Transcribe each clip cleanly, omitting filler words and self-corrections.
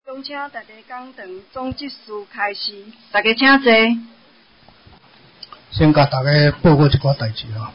恭请大家讲堂总执事开始，大家请坐。 先甲大家报告一寡代志吼，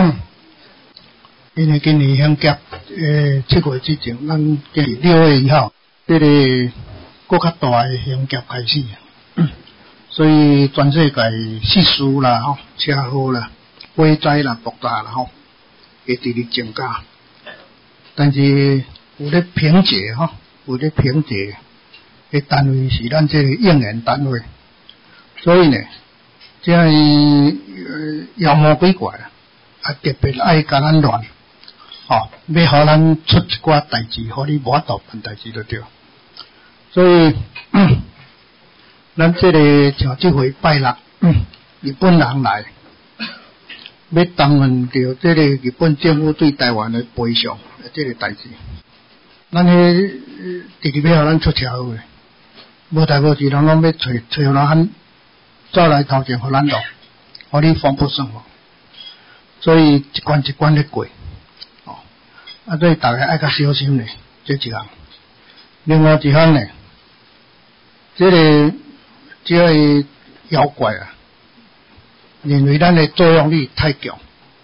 因为今年乡结7月之前，咱今6月1号，这个搁较大的乡结开始，所以全世界失事啦、吼车祸啦、火灾啦、爆炸啦吼，会直直增加。但是有咧评价吼，有咧评价的单位是咱这个应援单位，所以呢，这妖魔鬼怪啊，特别爱甲咱乱，吼，要互咱出一寡代志，互你无法度办代志就对。所以，咱这个像这回拜六，日本人来，要谈论到这个日本政府对台湾的赔偿这个代志，咱直直要互咱出车祸，无代无志，人拢要找咱走来头前，互咱落，互你防不胜防。所以一关一关咧过，所以大家爱较小心咧，这一项。另外一项呢，这个妖怪啊，认为咱的作用力太强，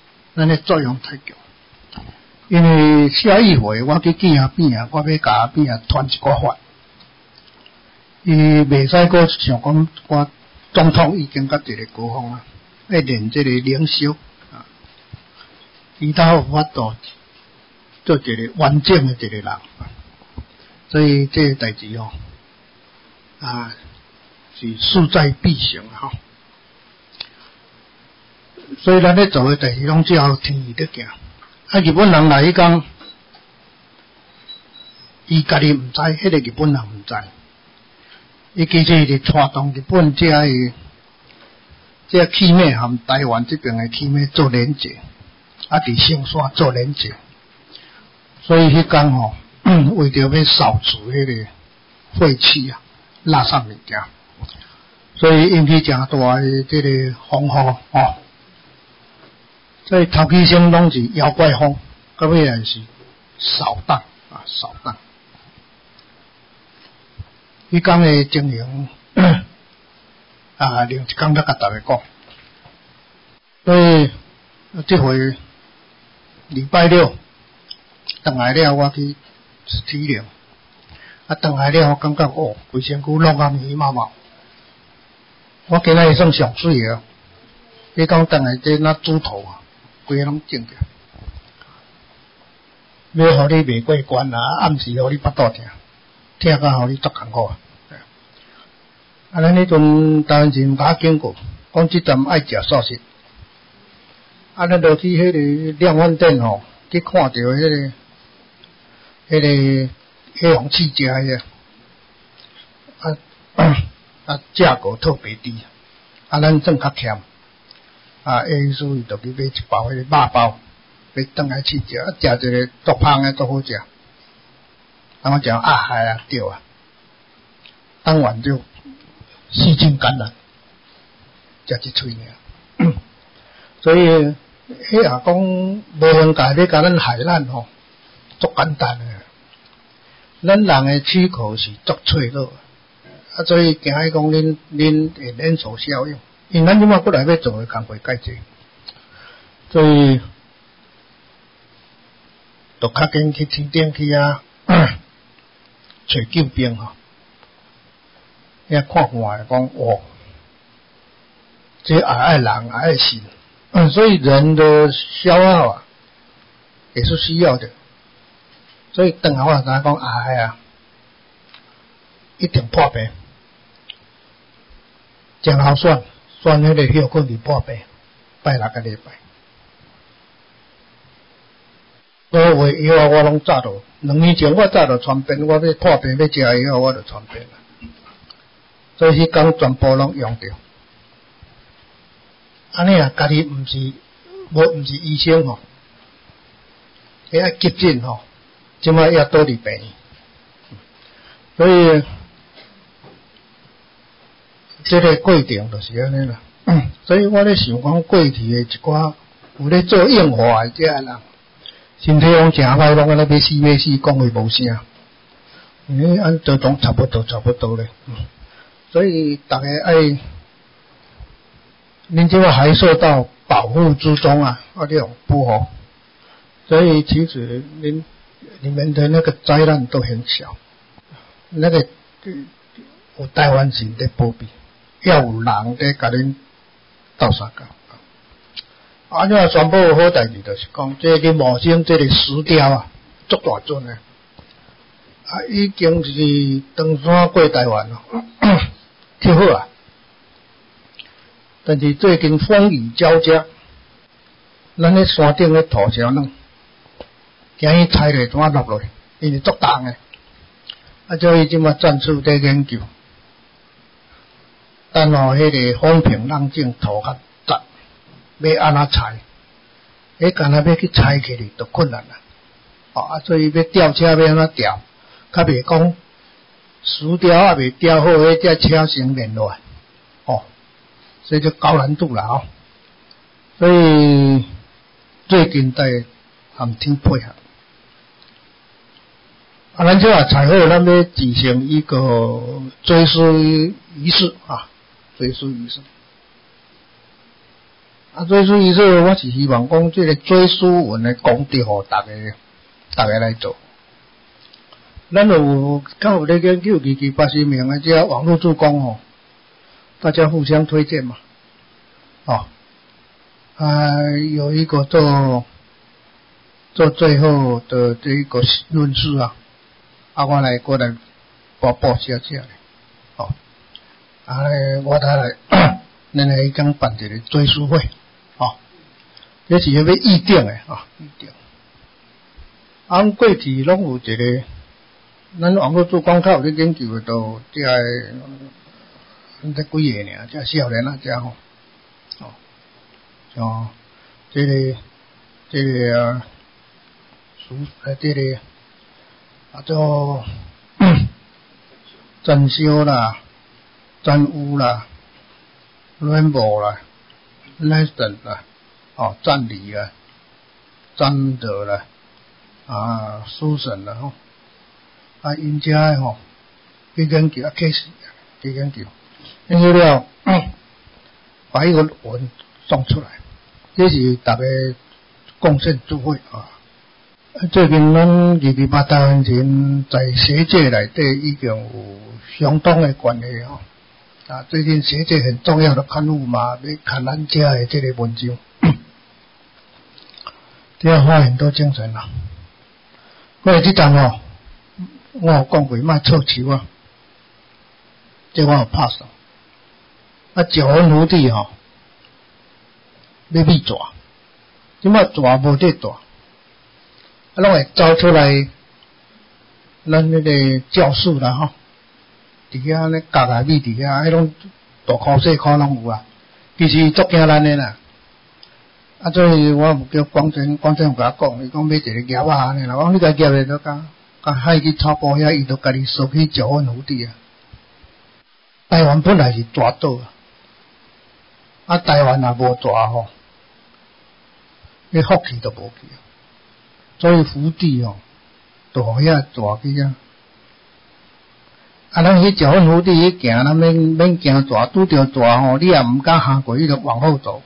因为下一回我去见阿边啊，我要甲阿边啊传一个法，伊袂使搁想讲我总统已经甲一个高峰啊，要练这个领袖啊，伊才有法度做一个完整的一个人，所以这个代志哦，是势在必行哈。所以咱咧做的代志拢只有天意在行。日本人来讲，伊家己毋知，迄个日本人毋知。伊其实是带动日本这企业含台湾这边的企业做连结，伫上山做连结。所以迄天吼，为着要扫除迄个废气啊、垃圾物件，所以引起诚大的这个风雨吼。所以头起先拢是妖怪风，到尾来是扫荡。迄天的情形另一天再甲大家讲。所以这回礼拜六回来了，我去体谅，回来了我感觉规身躯落啊棉毛毛。我今仔日算上水个，迄天回来这那猪头啊，规个拢肿起来。要互你袂过关啊，暗时互你腹肚痛甲互你足艰苦啊。咱迄阵台湾人甲经过，讲即阵爱食素食。咱落去迄个量贩店吼，去看到迄个红气食迄个，价格特别低，咱算较欠，意思伊就去买一包迄个肉包，要转来试食，食一个足香诶，足好食。然后讲害啊，对啊，当晚就细菌感染，食一喙尔。所以迄也讲无人家要甲咱害咱吼，足简单诶。咱人诶躯壳是足脆弱，所以惊伊讲恁会连锁效应，因为咱即马过来要做诶工课介济，所以就较紧去天顶去找救兵吼。遐看看讲这也爱人也爱心，所以人的消耗也是需要的。所以等下我才讲一定破病，真好选迄个效果是破病，拜6个礼拜。所以以后我拢早就2年前我早就传遍，我要破病要食以后我就传遍了。所以迄天全部拢用着。安尼啊，家己毋是医生吼，伊爱急诊吼，即摆也倒伫病院。所以这个过程就是安尼啦。所以我咧想讲过去的一寡有咧做硬化的这人，身体拢诚歹，拢安尼要死，讲话无声。 按这种差不多咧。所以大家爱，您这个还受到保护之中啊，这种不好。所以其实你们的那个灾难都很小，那个有台湾人在保庇，也有人在甲恁斗相共。怎宣布好代志，就是讲这个木星这个石雕啊，足大尊的，已经是登山过台湾了，挺好啊。但是最近风雨交加，咱咧山顶咧土桥软，惊伊踩落怎落落去，因为足重的。所以即马战术在研究，等迄个风平浪静，土较杂，要安怎踩？干那要去踩起哩，就困难啦。所以要吊车要安怎吊？较袂讲石雕未雕好，迄只车先连落来。所以就高难度啦。所以最近在和天配合。咱这采好，咱要举行一个追思仪式啊，追思仪式。追思仪式，我是希望讲这个追思文的功德，互大家来做。咱有咧研究780名的这网络助攻大家互相推荐嘛。有一个做最后的这一个论述啊。我来过来报写的。我来咱来讲办一个追思会。这是要议定的议定。过去拢有一个，咱网络做广告咧研究的都这几个尔，这少年啊，这像这个做展销啦、展屋啦、Rainbow 啦、Lesson 啦、赞理啦、詹德啦、Susan 啦因家的去研究case 去研究，研究了把一个文送出来，这是大家贡献智慧最近咱228台湾人在学界内底已经有相当的关系最近学界很重要的刊物嘛，要看咱家的这个文章，这要花很多精神啦。我这阵我有讲过，莫错手这我有拍手。九份福地要去抓，即摆抓无得抓。拢会走出来，咱那个教室啦伫遐咧夹下米伫遐，迄种大箍细箍拢有其实足惊咱的啦。所以我有叫光真有甲我讲，伊讲买一个夹安尼啦，我讲你家夹咧都甲海去草埔遐，伊就家己收去九份福地台湾本来是抓岛台湾也无抓迄福气都无去所以福地就互遐抓去咱迄九份福地迄行，咱免行抓，拄着抓你也毋敢行过，伊就往后走。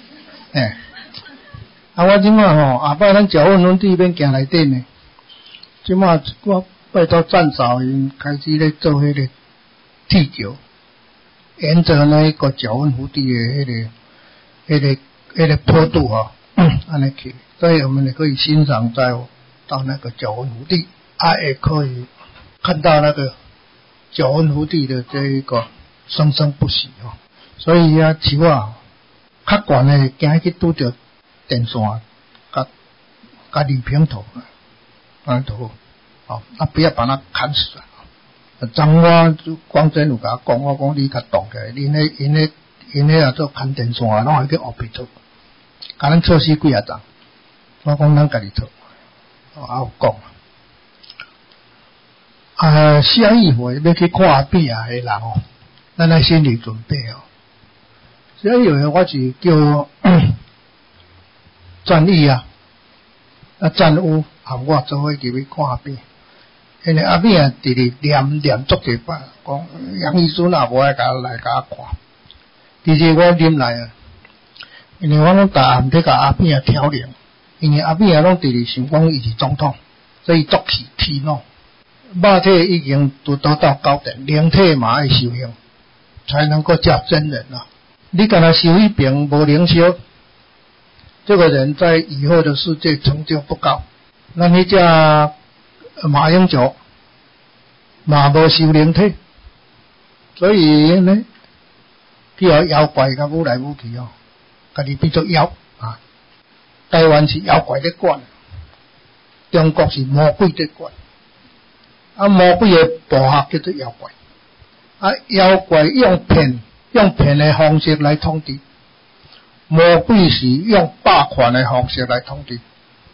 我即摆下摆咱九份福地免行内底呢，即摆我拜托战嫂因开始咧做迄个地球，沿着那个九份福地的迄个坡度安尼去。所以我们也可以欣赏到那个九份福地，也可以看到那个九份福地的这一个生生不息所以树较悬的惊去拄着电线甲铝片头安就好不要把它砍死昨我光真有甲我讲，我讲你较动起来，因迄做砍电线拢会去学皮做，甲咱错死几昨。我讲咱家己做，有讲下一回要去看比的人咱来心理准备下一回我是叫战役战屋和我做伙去看比， 因为阿扁啊，直直念足几摆，讲杨医生啊，无爱甲来甲看。其实我啉来啊，因为我拢逐暗伫甲阿扁啊调灵，因为阿扁啊拢直直想讲伊是总统，所以作气喏。肉体已经都得到高等，灵体嘛爱修行，才能够叫真人啊。你敢若修一遍无灵修，这个人在以后的世界成就不高。那你叫马英九嘛无修灵体，所以呢，去互妖怪甲舞来舞去哦，家己变做妖啊。台湾是妖怪在管，中国是魔鬼在管。啊，魔鬼的部下叫做妖怪，啊，妖怪用骗的方式来统治，魔鬼是用霸权的方式来统治，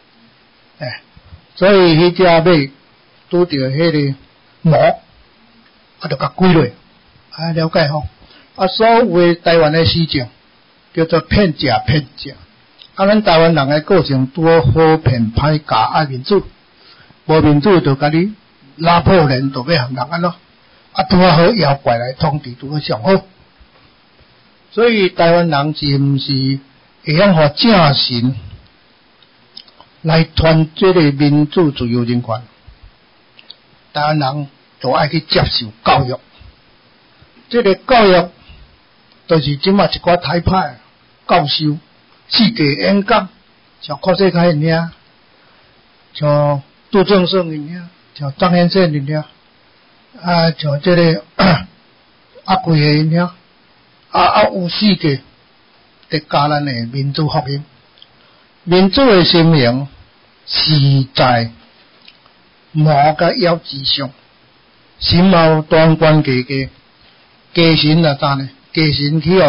所以迄只马拄着迄个魔，啊，就甲归落，啊，了解吼，啊，所有台湾的市政叫做骗食，啊，咱台湾人的个性多好骗歹教，爱民主，无民主就甲你拉破人都要互人安怎，啊，拄好妖怪来统治，拄好上好。所以台湾人是毋是会晓互正神来传这个民主自由人权？台湾人就爱去接受教育，这个教育就是即马一寡台派教授世界演讲，像柯世凯因遐，像杜正胜因遐。像张先生因遐，啊，像这个阿贵个因遐，有四个在教咱的民主福音。民主的声明是在魔甲妖之上，神毛端关家神啊怎呢？家神去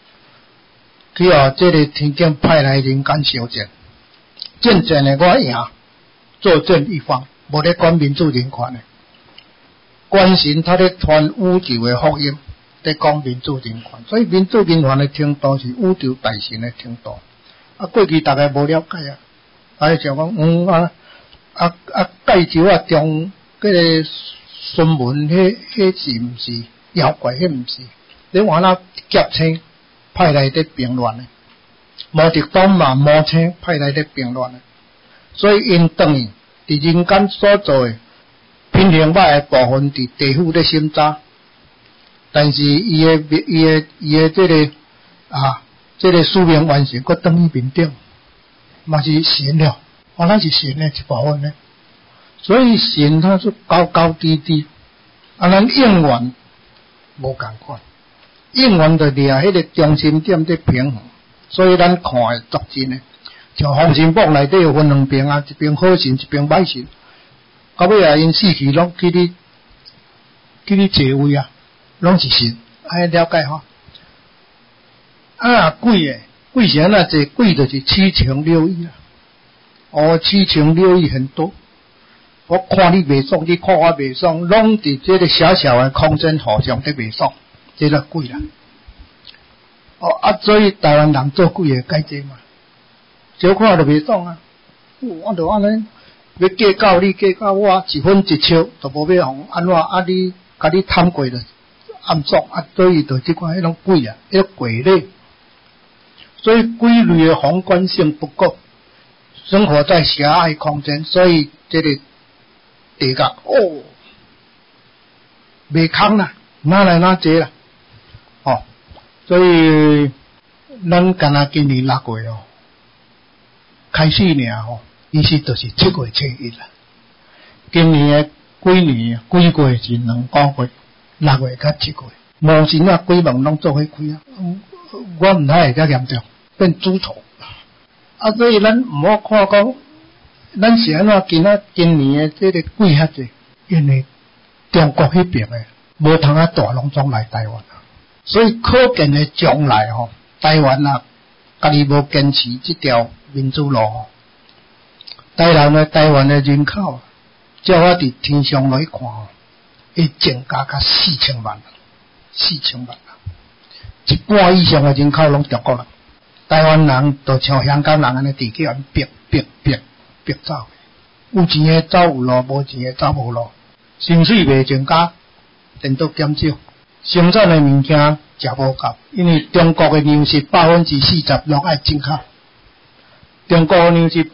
这个天境派来人间相见，真正的我赢，坐镇一方。无咧管民主人权的，关神他咧传宇宙的福音，咧讲民主人权，所以民主人权的程度是宇宙大神的程度。啊，过去大家无了解啊，就讲介绍啊中迄个孙文，迄是毋是妖怪？迄毋是，你看那夹青派来咧评论的，毛泽东嘛毛青派来咧评论的，所以因等于。伫人间所做的品行歹的部分，伫地府咧审查，但是伊的这个使命完成，佫等于面顶，嘛是神了，那是神的一部分呢。所以神他是高高低低，啊，咱应援无共款，应援就掠迄个中心点在平衡，所以咱看会足真的。像封神榜内底有分两边啊，一边好神，一边歹神。到尾啊，因死去拢去你坐位啊，拢是神，爱了解吼。啊，鬼是安那坐？鬼就是七情六欲啊。哦，七情六欲很多。我看你袂爽，你看我袂爽，拢伫这个小小的空间互相在袂爽，这个鬼啦。哦啊，所以台湾人做鬼的改这嘛。小看就袂爽啊！我就安尼要计较你，计较我一分一笑，都无要互安怎啊？你甲你贪过了暗爽啊！所以就即款迄种鬼啊，迄种鬼类。所以鬼类的宏观性不够，生活在狭隘空间，所以这个地角袂空啦，哪来哪坐啦？哦，所以咱敢若今年6月哦。开始尔吼，其实就是7月初1啦。今年的几年几月是2个月，6月甲7月。无神啊，鬼门拢做伙开啊！我毋太会较严重，变猪头。啊，所以咱毋好看讲，咱是安怎今年的这个鬼较济，因为中国迄边的无通啊大拢总来台湾啊，所以可见的将来吼，台湾啊，家己无坚持这条。民主路，台湾的人口，照我伫天上来看，会增加到4000万，4000万，一半以上的人口拢中国人，台湾人就像香港人安尼，地叫人逼走，有钱的走有路，无钱的走无路。 薪水袂增加，电都减少，生产的物件食无够，因为中国的粮食46%爱进口，中国的粮食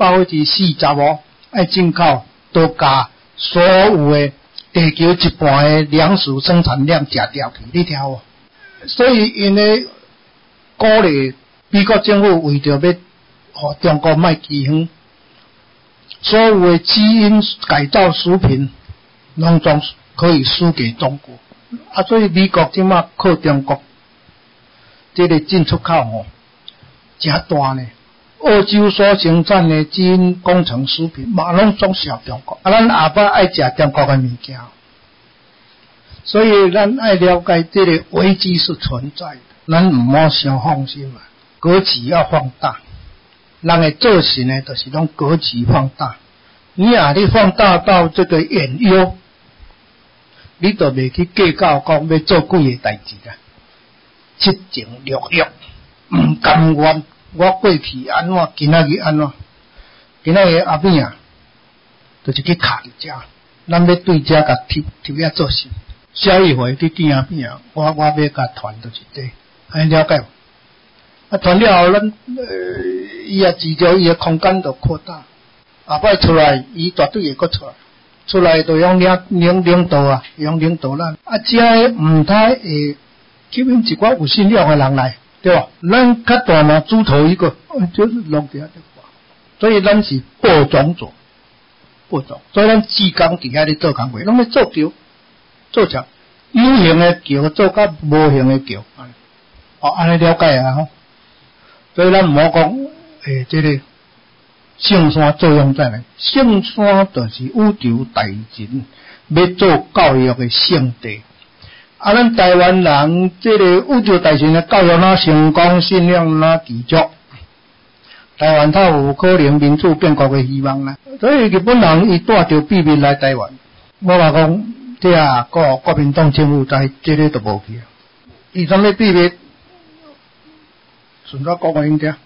40%爱进口，都甲所有的地球一半的粮食生产量食掉去，你听有？所以因为鼓励美国政府为着要互中国卖饥荒，所有的基因改造食品拢总可以输给中国，所以美国即马靠中国这个进出口真大呢。澳洲所生产的基因工程食品嘛拢总销中国，咱下摆爱食中国的物件，所以咱爱了解这个危机是存在的，咱唔好伤放心啊，格局要放大。人的做事呢，就是拢格局放大。你放大到这个远忧，你就袂去计较讲要做几个代志啦。七情六欲，唔甘愿。我过去安怎，今仔日安怎？今仔日后边就是去卡伫遮，咱要对遮甲贴遐做事。下一回去见后边我要甲团就是这，安了解无？团了后，咱伊自着伊的空间就扩大。后摆出来，伊绝对会阁出来。出来就用领导啊，用领导咱。遮唔太会吸引一寡有信仰的人来。对吧？咱较大嘛，猪头一个，就是弄底下的话，所以咱是播种者，播种，所以咱志工底下咧做工课，拢要做桥，做桥，有形的桥做甲无形的桥，安尼了解啊吼。所以咱唔好讲，这个圣山作用在哪？圣山就是宇宙大人要做教育的圣地。咱台湾人这个宇宙大神的教育哪成功，信仰哪持续，台湾才有可能民主建国的希望啦。所以日本人伊带着秘密来台湾，我话讲，这国民党政府在这个都无去啊。伊什么秘密？顺便讲给恁听。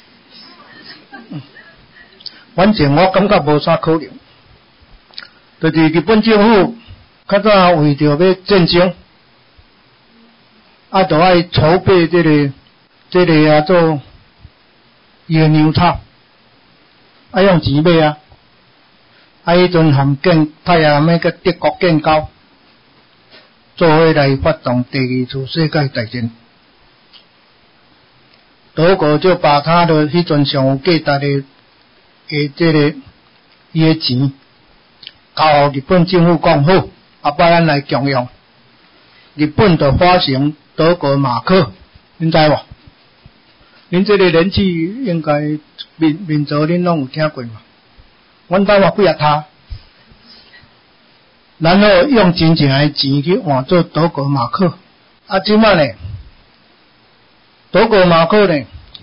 反正我感觉无啥可能，就是日本政府较早为着要战争。就爱筹备这个做野牛草，用钱买啊，迄阵含太阳那个德国建交，做伙来发动第二次世界大战。德国就把他的迄阵上有价值的这个伊的钱，交日本政府讲好，摆咱来共用。日本就发行德国马克，恁知无？恁这个年纪应该民族恁拢有听过嘛？阮台湾几啊他，然后用真正的钱去换做德国马克。即摆呢，德国马克呢，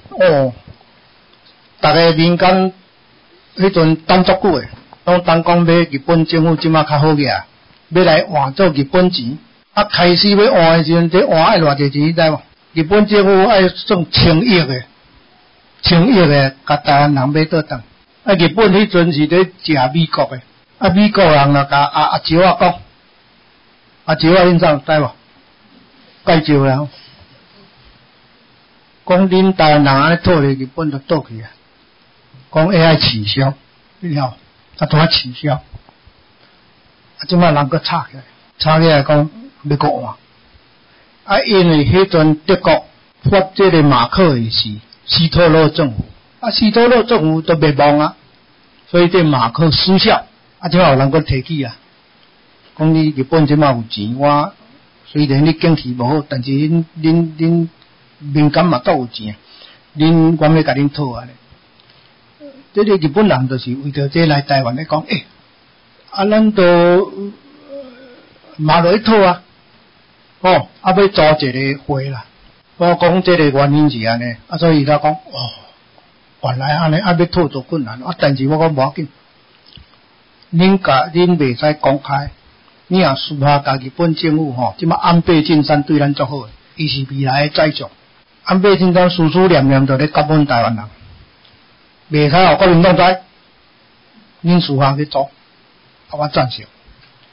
大家民间迄阵等足久诶，拢等讲要日本政府即摆较好个啊，要来换做日本钱。开始要换的时阵，这换爱偌济钱，你知无？日本政府爱算1000亿的，甲台湾人买倒当。日本迄阵是咧食美国的，美国人就甲阿招仔讲，阿招仔恁知无？介绍啦，讲恁台湾人安尼套咧日本就倒去啊，讲会爱取消，你晓？怎啊取消？即摆人佫吵起来讲。要搁换，因为迄阵德国发这个马克的是希特勒政府，希特勒政府都灭亡啊，所以这马克失效，即摆有人搁提起啊，讲你日本即摆有钱，我虽然你经济无好，但是恁民间嘛都有钱，我要甲恁讨啊咧。这个日本人就是为着这来台湾咧讲，咱都嘛落去讨啊。要组一个会啦。我讲这个原因是安尼，所以他讲原来安尼要讨做困难，但是我讲无要紧，恁袂使公开，你也私下甲日本政府即摆安倍晋三对咱足好，伊是未来的宰相。安倍晋三思思念念就咧甲阮台湾人，袂使互国民党知，恁私下去做，我赞成。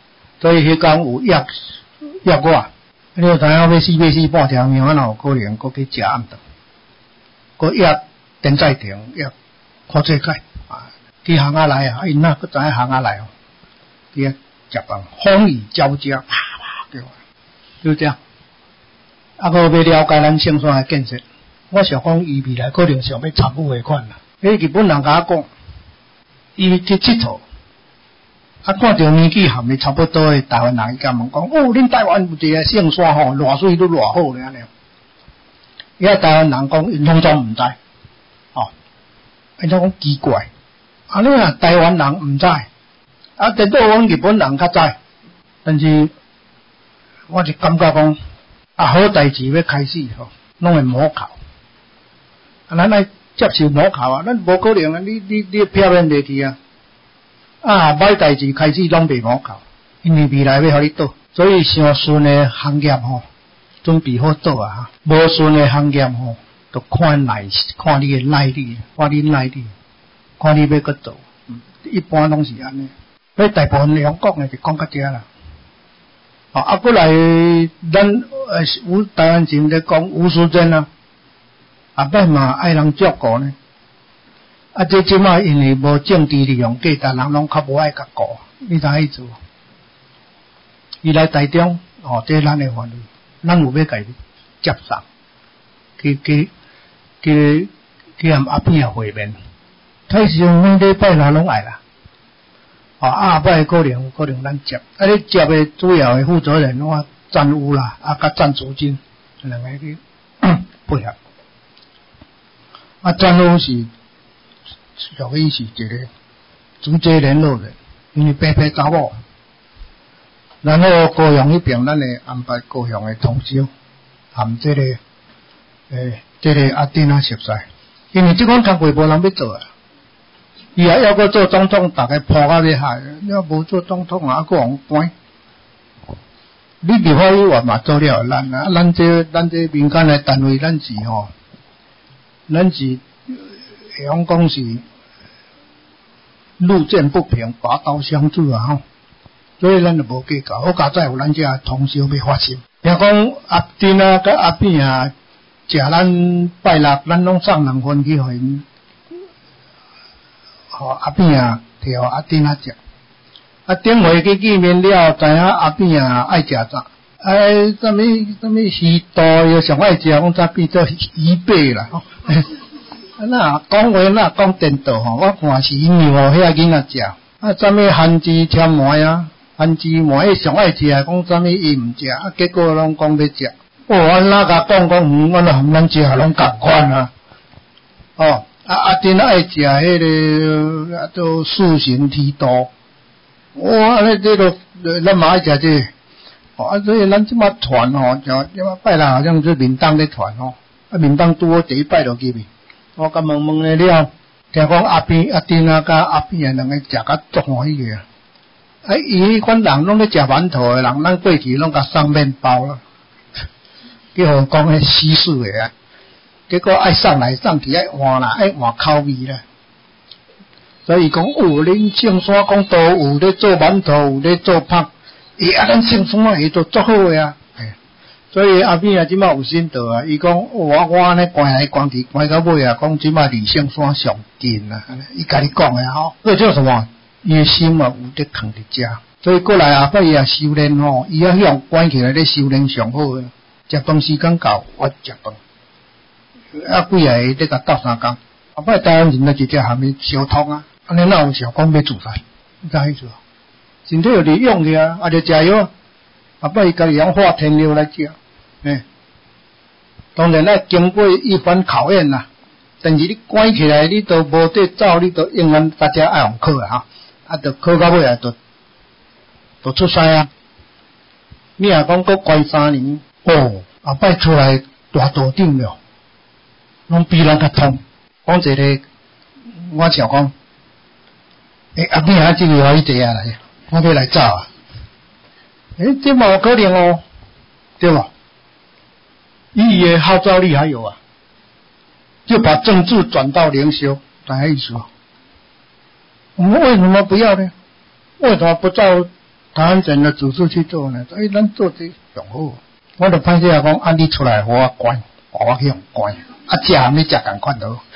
所以迄天有约我，你有知影要死半条命，哪有可能搁去食暗顿？搁约电载亭约看世界啊，去巷仔内啊，因哪搁知影巷仔内哦，去食饭，风雨交加，啪啪对吧？就这样。啊，搁要了解咱圣山的建设，我想讲伊未来可能想要参与汇款啦。迄日本人甲我讲，伊去佚佗。啊，看到年纪含的差不多的台湾人，伊甲问讲：哦，恁台湾有一个圣山吼，偌水都偌好咧安尼。伊台湾人讲，因拢总毋知，哦，因讲奇怪，啊，你若台湾人毋知，啊，等到阮日本人较知，但是我就感觉讲，啊，好代志要开始吼，拢会摸考，啊，咱来接受摸考啊，咱无可能啊，你漂面袂去啊。啊，歹代志开始拢袂摸靠，因为未来要互你倒，所以上顺的行业吼，准备好倒啊！无顺的行业吼，就看你的耐力，看你耐力，看你要搁做。一般拢是安尼。所以大部分用讲的就讲到这啦。啊，过来咱有台湾人咧讲吴淑珍啊，啊，摆嘛爱人照顾呢。啊，这即摆因为无政治利用，价值人拢较无爱甲顾，你知意思？伊来台中，哦，这咱的法律，咱有要甲伊接上，去含阿扁会面。太上每礼拜六拢爱啦，哦，阿拜可能咱接，啊，你接的主要的负责人，我占有啦，啊，甲占资金，两个去配合。啊，占有是。属于是一个组织联络人，因为白查某，然后高雄迄边咱会安排高雄的通宵，含这个阿丁啊熟悉，因为这款工作无人要做啊，伊也要搁做总统，大家扑到要害，要无做总统啊，搁互关。你立法委员嘛做了，咱这民间的单位，咱是会讲是路见不平，拔刀相助啊吼，所以咱就无计较，好佳哉有咱这通宵要发生。听讲阿丁啊，甲阿扁啊，食咱拜六，咱拢送人份去互因，阿扁啊，摕互阿丁啊食。啊，顶回去见面了，知影阿扁啊爱食啥？什么鱼肚又上爱食，讲咋变做鱼背啦？那讲话那讲颠倒吼，我看是因为迄个囡仔食，啊，什么番薯添糜啊，番薯糜伊上爱食，讲什么伊毋食，啊，结果拢讲要食。哦，阮哪甲讲阮含咱食拢共款啊。哦，阿丁爱食迄个啊，都素形鱼肚。哇，这个咱嘛爱食这。哦，啊，所以咱即马传吼，就即马拜六好像是民党咧传吼，啊，民党拄好第一拜就入去。我甲问咧了，听讲阿丁啊，甲阿扁啊两个食甲足欢喜个。啊，伊迄款人拢咧食馒头诶人，咱过去拢甲送面包啦，去互讲迄西式诶啊。结果爱送来送去，爱换啦，爱换口味啦。所以讲，恁圣山讲都有咧做馒头，有咧做芳，咱圣山会做足好诶啊。所以阿扁啊，即摆有心得啊！伊讲我安尼关来关去，关到尾啊，讲即摆离圣山上近啊！伊甲你讲诶吼，这叫什么？伊诶心啊有得藏伫遮，所以过来后摆伊也修炼吼，伊也向关起来咧修炼上好诶。食饭时间到，我食饭。啊，几下咧甲斗相共，后摆台湾人就直接含伊相通啊！安尼哪有想讲要自杀？你知意思无？身体有利用去啊，就食药啊！后摆伊家己用化天药来食。当然啦，经过一番考验啦，但是你关起来，你都无得走，你都永远大家爱互考啊，啊，就考到尾啊，就出师啊。你若讲搁关3年，哦，后摆出来大道顶了，拢比人较通。讲一个，我想讲，阿扁啊，这个互伊坐下来，我要来走啊。这嘛有可能哦，对吧？伊的号召力还有啊，就把政治转到领袖，大家意思啊？我们为什么不要呢？为什么不照台湾省的主事去做呢，所以咱做这上好。我就歹势啊讲，啊你出来互我关，我去用关，食含你食共款就好。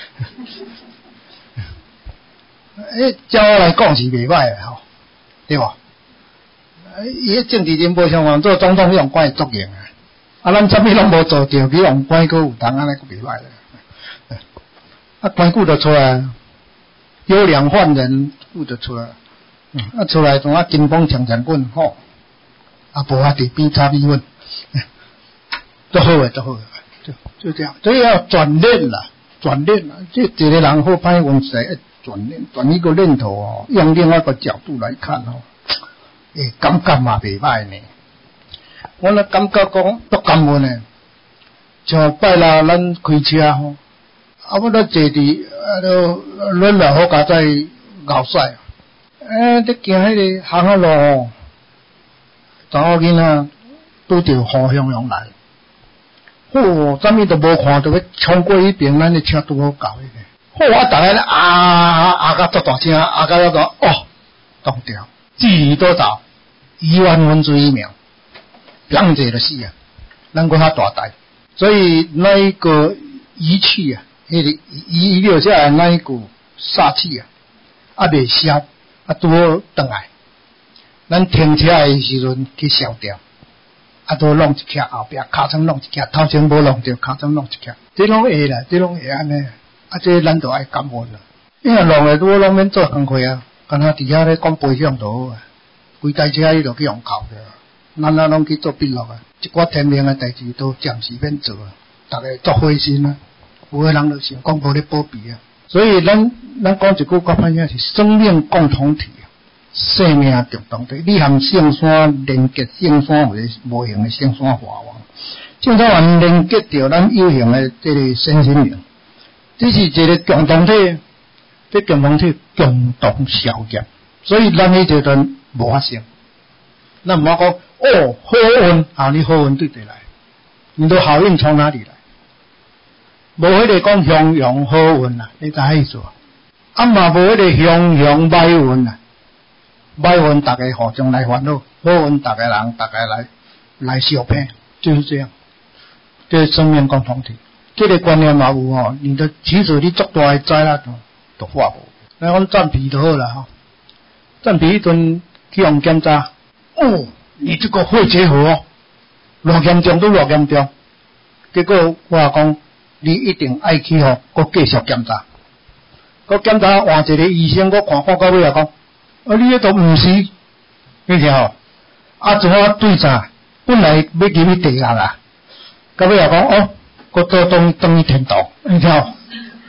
照我来讲是袂歹诶吼，对无？伊政治人无相关，做总统用关作用啊，咱啥物拢无做着，去用关佫有通安尼佫袂歹咧。关顾得出来，优良犯人顾得出来，出来从金光强棍吼，无伫边插米粉，都好诶，都好诶，就这样，所以要转念啦，转念啦，这一个人好歹运势，转念，转一个念头哦，用另外一个角度来看哦，感觉嘛袂歹呢。我咧感觉讲足感恩呢，像拜六咱开车吼。我都坐伫阮老好家在后塞，伫行迄个巷仔路吼，查某囡仔拄着雨汹涌来，啥物都无看，就要冲过迄边，咱的车拄好到迄个，大家咧甲足大声，甲那个冻掉，至于多少1万分之1秒，砰一下就死啊！咱搁较大台，所以那一个仪器啊。迄个遗留下来那一股煞气啊，未消，拄好转来。咱停车的时阵去消掉，拄弄一徛后壁，尻川弄一徛，头前无弄着，尻川弄一徛，这拢会啦，这拢会安尼。这咱就爱感恩啦。因为弄的拄好拢免做工课啊，干那伫遐咧讲背向就好啊，规台车伊就去用靠着，咱拢去做笔录啊，一寡天命的代志都暂时免做啊，大家做灰心啊。有个人就想讲无咧保庇啊，所以咱讲一句较歹听是生命共同体，生命共同体。你含圣山连结圣山为无形的圣山化王，圣山环连结着咱有形的这个身心灵，这是一个共同体，这共同体共同效业，所以咱迄阶段无发生。咱唔好讲好运你好运对来，你的好运从哪里来？无迄个讲雄雄好运啦，你知影意思啊？嘛无迄个雄雄歹运啦，歹运大家互相来烦恼，好运大家人大家来相骗，就是这样。这是生命共同体，这个观念嘛有吼，你的其实你做大的灾难都化无。咱讲占皮就好啦吼，占皮迄阵去用检查，你这个肺结核偌严重都偌严重，结果我讲。你一定爱去吼，搁继续检查，搁检查换一个医生，搁看到尾讲，你迄都毋是，你听吼，怎啊对啥？本来要入去地下啦，到尾讲搁倒等于天堂，你听吼，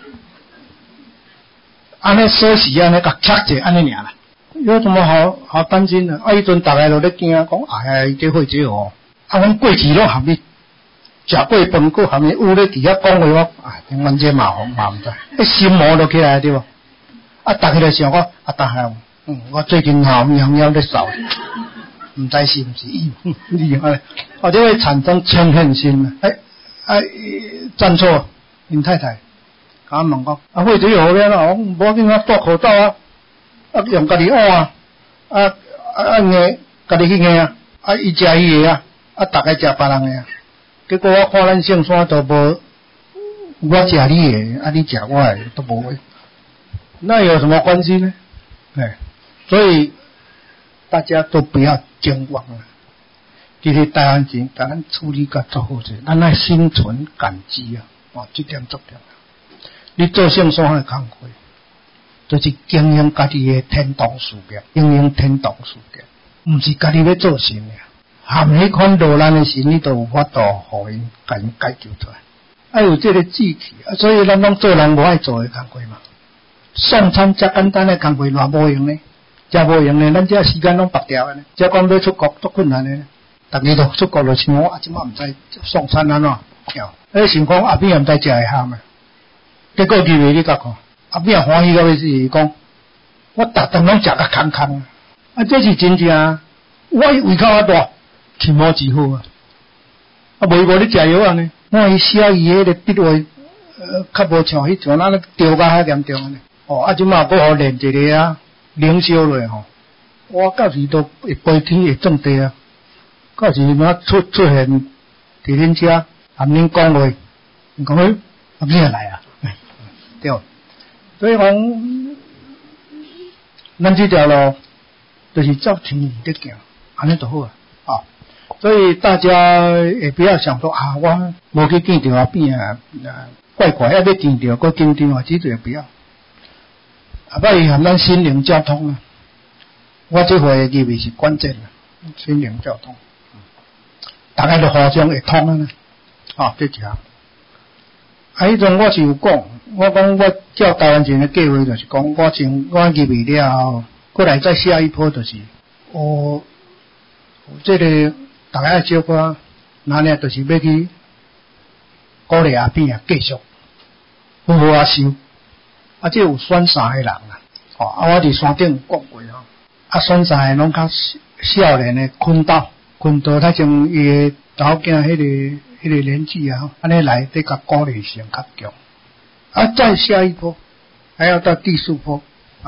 安尼锁匙安尼甲卡者安尼尔啦，有什么好担心的？迄阵大家都咧惊，讲伊这会这哦，阮过去拢含你。食过饭佫含有咧伫遐讲话我，完全嘛毋知，心魔都起来对无？逐个就想讲大汉，我最近猫猫咧扫，毋知是毋是厉害，或者会产生嗔恨心站错，因太太，甲我问讲，或者有咧啦，无要紧戴口罩用家己换硬家己去硬伊食伊个逐个食别人个结果我看咱圣山都无，我食你的，你食我的都无诶，那有什么关系呢？所以大家都不要健忘了。其实台湾人甲咱处理甲做好者，咱爱心存感激这点重要。你做圣山的工作，就是经营家己的天堂事业，经营天堂事业，毋是家己要做神的。含迄款落难的事，你都有法度互因甲因解救出来，爱有这个志气所以咱拢做人无爱做的工作嘛。送餐遮简单的工作偌无用呢，遮无用呢，咱遮时间拢白掉的呢。遮讲要出国多困难的呢，逐个都出国就想我即摆毋知送餐安怎跳，想讲后壁也毋知食会项嘛。结果入去你甲看，后壁欢喜到要死，讲我逐顿拢食甲空空这是真正我胃口大。起毛之好袂无你食药呢？我伊写伊迄个笔画，较无像迄种那丢甲遐严重呢。即马搁互练一个领袖落吼， 我到时都会飞天会种地啊，到时我出现伫恁遮，含恁讲话，讲你阿咩来啊？对，所以讲，咱这条路就是照天意在行，安尼就好啊。啊，所以大家也不要想说啊，我无去见到后边啊，怪怪要见到，搁紧张啊，这个不要。啊，不然含咱心灵交通啊。我这回认为是关键啊，心灵交通，大家都互相会通啊呢，啊，这一项。啊，迄阵我是有讲，我讲我照台湾人的计划，就是讲我认为了后，过来再下一波就是，这个大家少寡，那呢就是要去鼓励阿边啊继续好好啊修，啊，这有选3个人啊，啊，我伫山顶有讲过吼。啊，选3个拢较少年的困到他从伊的查某囝迄个年纪啊，安尼来得较鼓励性较强。啊，再下一波，还要到第4波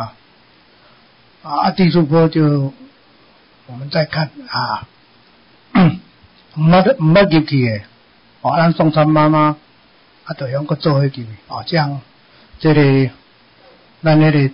第4波就我们再看啊，唔捌入去的，咱宋山妈妈啊，就用个做下去这样这个咱迄个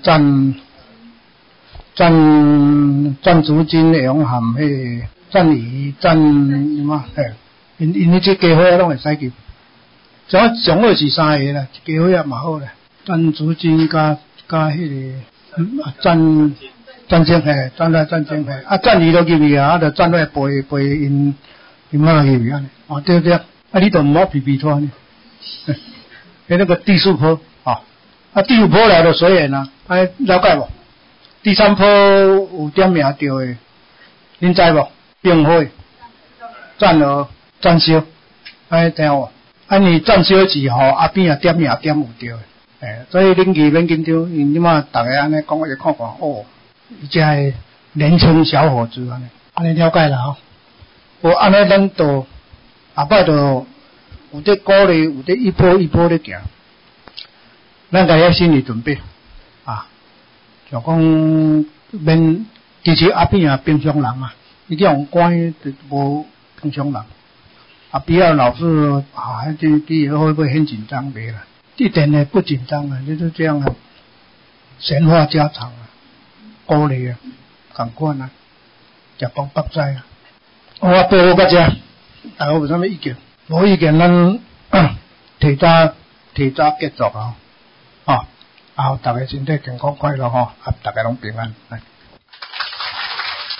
占租金会用含迄个占鱼占嘛嘿，因这家伙拢会使去，上好是3个啦，家伙也蛮好啦，占租金加迄个占金嘿，占金嘿，啊占鱼都入去啊，就占来陪因妈入去安尼，对对，啊你都唔好皮拖呢，那个第4波第5波来就随缘啦，了解无？第3波有点名着的，恁知无？并会、占额、占销，听有无？你占销之后，后边也点名点有着的，所以恁去免紧张，因即马大家安尼讲，我就看看伊这个年轻小伙子安尼了解啦安尼咱就下摆就有在鼓励，有在一波一波咧行，咱家己心理准备啊。就讲免，其实阿边平常人嘛，伊这样关就无平常人。不要老是这会不会很紧张没了？一点也不紧张啊，就是这样啊，闲话家常啊，鼓励啊，赶快啊，食饭北斋啊。我报告大家，大家有啥物意见？无意见，咱提早结束啊。好，大家身体健康快乐大家拢平安。